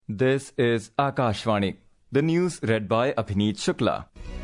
This is Akashvani. The news read by Abhineet Shukla.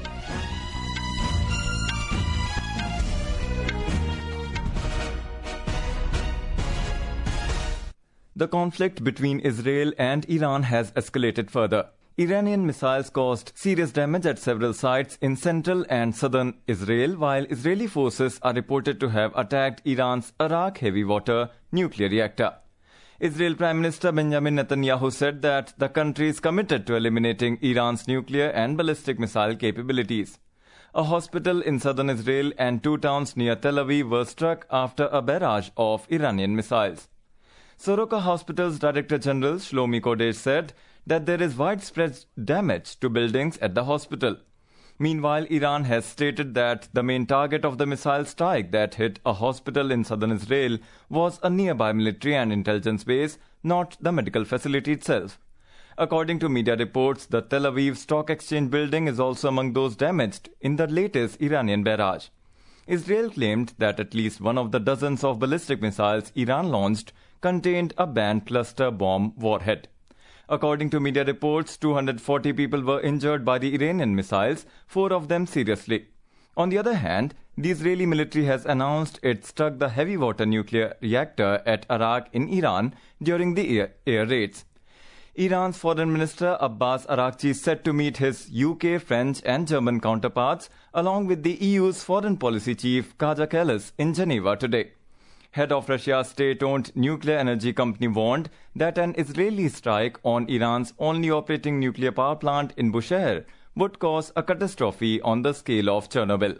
The conflict between Israel and Iran has escalated further. Iranian missiles caused serious damage at several sites in central and southern Israel, while Israeli forces are reported to have attacked Iran's Arak heavy water nuclear reactor. Israel Prime Minister Benjamin Netanyahu said that the country is committed to eliminating Iran's nuclear and ballistic missile capabilities. A hospital in southern Israel and 2 towns near Tel Aviv were struck after a barrage of Iranian missiles. Soroka Hospital's Director General Shlomi Kodesh said that there is widespread damage to buildings at the hospital. Meanwhile, Iran has stated that the main target of the missile strike that hit a hospital in southern Israel was a nearby military and intelligence base, not the medical facility itself. According to media reports, the Tel Aviv Stock Exchange building is also among those damaged in the latest Iranian barrage. Israel claimed that at least one of the dozens of ballistic missiles Iran launched contained a banned cluster bomb warhead. According to media reports, 240 people were injured by the Iranian missiles, 4 of them seriously. On the other hand, the Israeli military has announced it struck the heavy water nuclear reactor at Arak in Iran during the air raids. Iran's Foreign Minister Abbas Araghchi is set to meet his UK, French and German counterparts along with the EU's Foreign Policy Chief Kaja Kallas in Geneva today. Head of Russia's state-owned nuclear energy company warned that an Israeli strike on Iran's only operating nuclear power plant in Bushehr would cause a catastrophe on the scale of Chernobyl.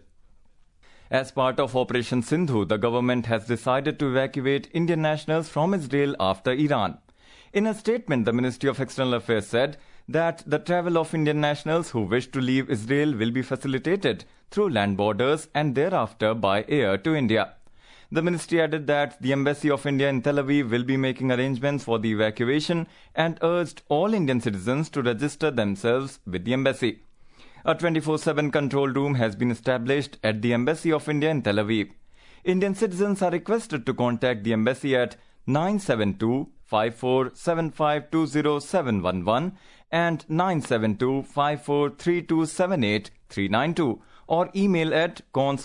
As part of Operation Sindhu, the government has decided to evacuate Indian nationals from Israel after Iran. In a statement, the Ministry of External Affairs said that the travel of Indian nationals who wish to leave Israel will be facilitated through land borders and thereafter by air to India. The ministry added that the Embassy of India in Tel Aviv will be making arrangements for the evacuation and urged all Indian citizens to register themselves with the embassy. A 24/7 control room has been established at the Embassy of India in Tel Aviv. Indian citizens are requested to contact the embassy at 972-5475-20711 and 972-543278-392 or email at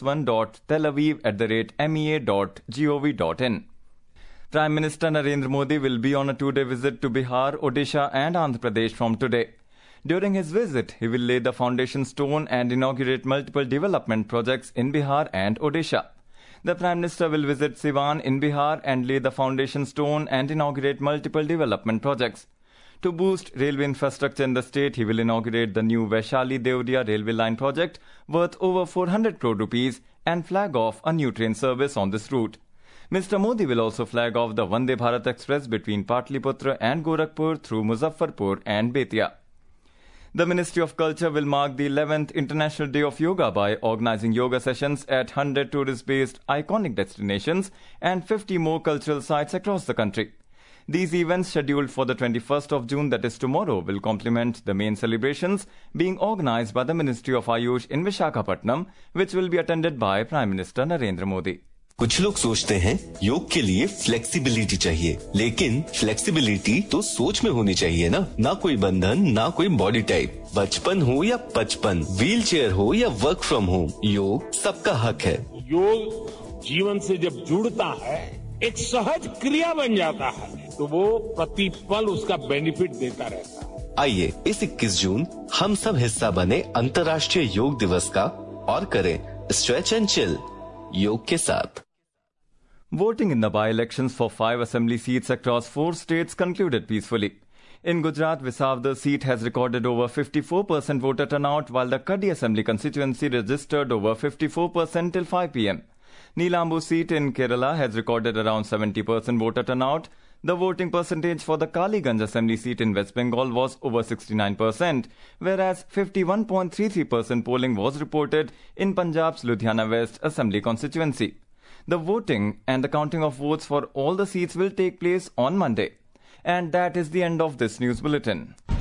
cons1.telaviv@mea.gov.in. Prime Minister Narendra Modi will be on a 2-day visit to Bihar, Odisha and Andhra Pradesh from today. During his visit, he will lay the foundation stone and inaugurate multiple development projects in Bihar and Odisha. The Prime Minister will visit Siwan in Bihar and lay the foundation stone and inaugurate multiple development projects. To boost railway infrastructure in the state, he will inaugurate the new Vaishali-Deoria railway line project worth over 400 crore rupees and flag off a new train service on this route. Mr. Modi will also flag off the Vande Bharat Express between Patliputra and Gorakhpur through Muzaffarpur and Betia. The Ministry of Culture will mark the 11th International Day of Yoga by organizing yoga sessions at 100 tourist-based iconic destinations and 50 more cultural sites across the country. These events, scheduled for the 21st of June, that is tomorrow, will complement the main celebrations being organized by the Ministry of Ayush in Visakhapatnam, which will be attended by Prime Minister Narendra Modi. कुछ लोग सोचते हैं योग के लिए flexibility चाहिए, लेकिन flexibility तो सोच में होनी चाहिए ना कोई बंधन, ना कोई बॉडी टाइप, बचपन हो या 55, व्हील चेयर हो या वर्क फ्रॉम होम, योग सबका हक है। योग जीवन से जब जुड़ता है, एक सहज क्रिया बन जाता है, तो वो प्रतिपल उसका बेनिफिट देता रहता है। आइए इस 21 जून हम सब हिस्सा बने अंतर्राष्ट्रीय योग दिवस का और करें स्ट्रेच एंड चिल योग के साथ। Voting in the by-elections for 5 assembly seats across 4 states concluded peacefully. In Gujarat, Visawdar seat has recorded over 54% voter turnout, while the Kadi Assembly constituency registered over 54% till 5 p.m. Neelambu seat in Kerala has recorded around 70% voter turnout. The voting percentage for the Kaliganj Assembly seat in West Bengal was over 69%, whereas 51.33% polling was reported in Punjab's Ludhiana West Assembly constituency. The voting and the counting of votes for all the seats will take place on Monday. And that is the end of this news bulletin.